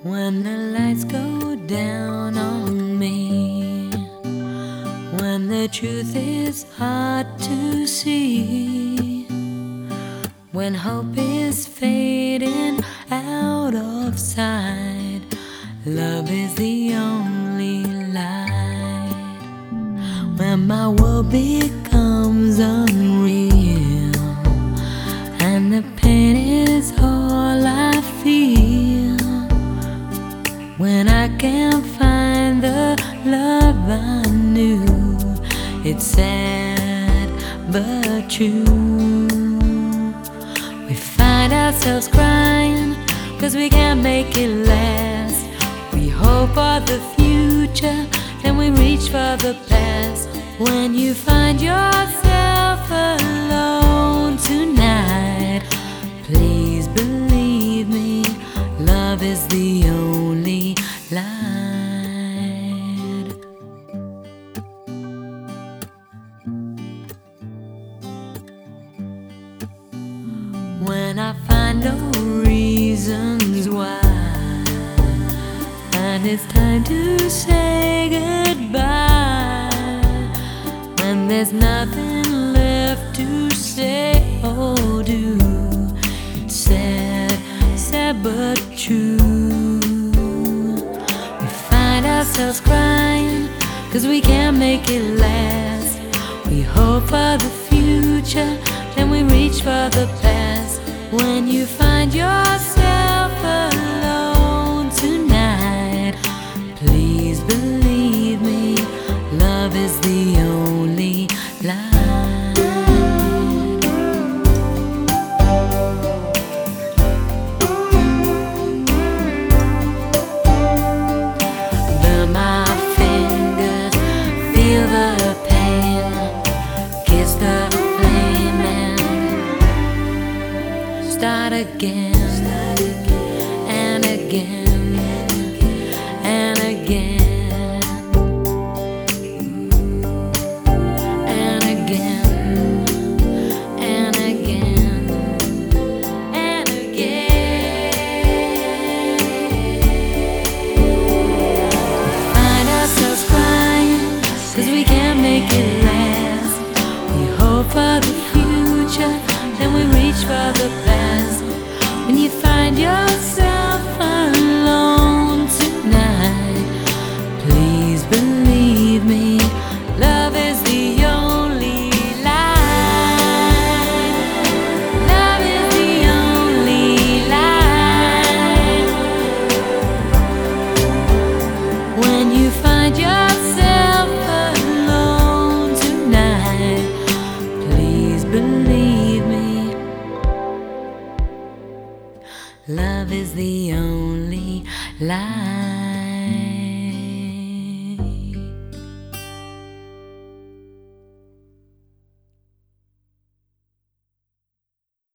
When the lights go down on me, when the truth is hard to see, when hope is fading out of sight, love is the only light. When my world becomes unreal and the pain is all I feel, when I can't find the love I knew, it's sad but true. We find ourselves crying 'cause we can't make it last. We hope for the future, then we reach for the past. When you find yourself alone tonight, please believe me, love is the only light. When I find no reasons why, and it's time to say goodbye, when there's nothing left to say or do, it's sad, sad but true. We find ourselves crying 'cause we can't make it last. We hope for the future, then we reach for the past. When you find yourself alone tonight, please believe me, love is the only light. Burn my fingers, feel the pain, kiss the flame and start again, and again, and again, and again, and again, and again. Find ourselves crying 'cause we can't make it last. We hope for the future, then we reach for the past. When you find yourself alone tonight, please believe me, love is the only light. Love is the only light. When you find yourself alone tonight, please believe me, love is the only light.